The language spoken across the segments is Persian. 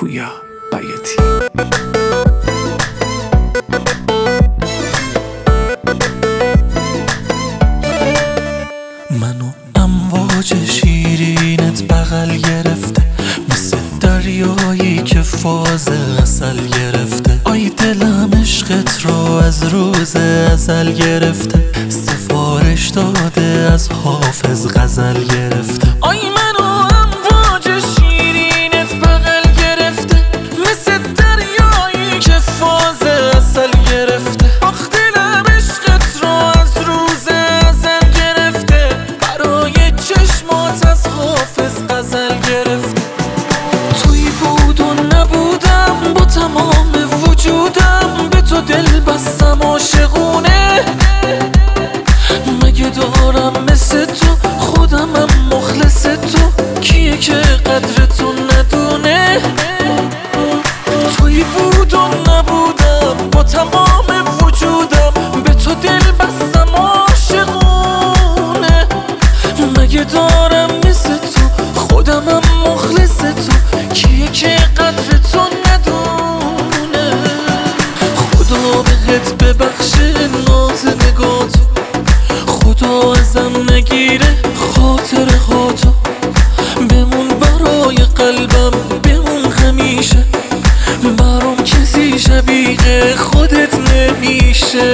پویا بیاتی. منو امواج شیرینت بغل گرفته، مثل دریایی که فاز عسل گرفته. آی دلم عشقت رو از روز ازل گرفته، سفارش داده از حافظ غزل گرفته. آی منو امواج شیرینت بغل گرفته، مثل دریایی که فاز عسل گرفته. آخ دلم عشقت رو از روز ازل گرفته، برای چشمات از حافظ غزل گرفته. توی بود و نبودم، با تمام وجودم به تو دل بستم عاشقونه. مگه دارم مثل تو خودمم مخلص تو، کیه که قدر تو ندونه. توی بود و نبودم، با تمام وجودم به تو دل بستم عاشقونه. مگه دارم مثل تو خودمم مخلص تو، کیه که قدر تو ندونه. خدا بهت ببخشه ناز نگاتو، خدا ازم نگیره خاطر هاتو. بمون برای قلبم، بمون همیشه، برام کسی شبیه خودت نمیشه.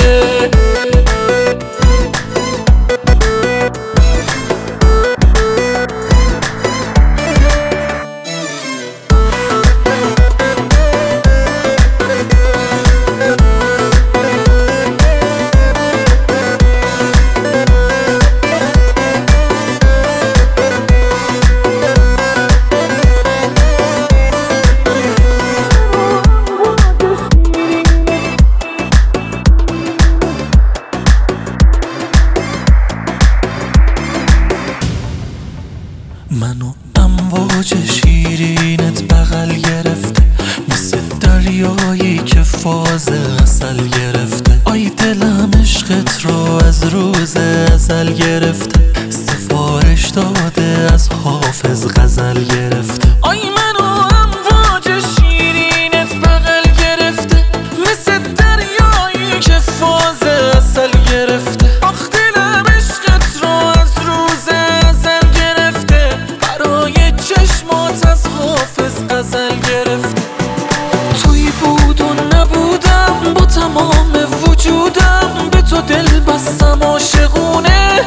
منو امواج شیرینت بغل گرفته، مثل دریایی که فاز عسل گرفته. آی دلم عشقت رو از روز ازل گرفته، سفارش داده از حافظ غزل گرفته. آی منو امواج شیرینت بغل گرفته، مثل دریایی که فاز عسل گرفته. آخ دلم عشقت رو از روز ازل گرفته، برای چشمات از حافظ غزل گرفته. توی بود و نبودم، با تمام وجودم به تو دل بستم عاشقونه.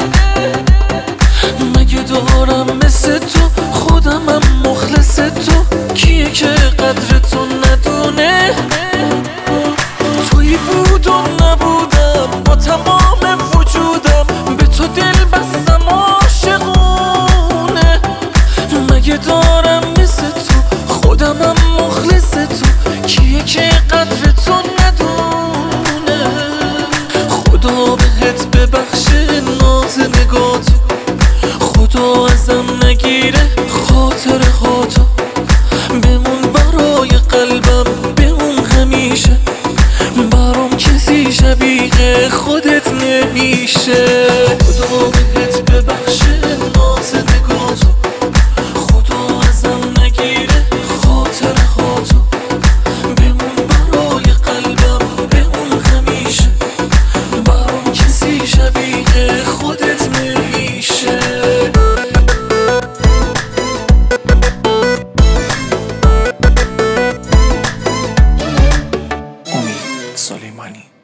مگه دارم مثل تو خودمم مخلص تو، کیه که قدر تو ندونه. توی بود و نبودم، با تمام وجودم به تو دل بستم عاشقونه. مگه دارم مثل تو خودمم مخلص تو، کیه که قدر تو ندونه. خدا بهت ببخشه ناز نگاتو، خدا ازم نگیره خاطر هاتو. بمون برای قلبم، بمون همیشه، برام کسی شبیه خودت نمیشه. خدا بهت ببخشه ناز نگاتو، خدا ازم نگیره خاطر هاتو. بمون برای قلبم، بمون همیشه، برام کسی شبیه خودت نمیشه. امید سلیمانی.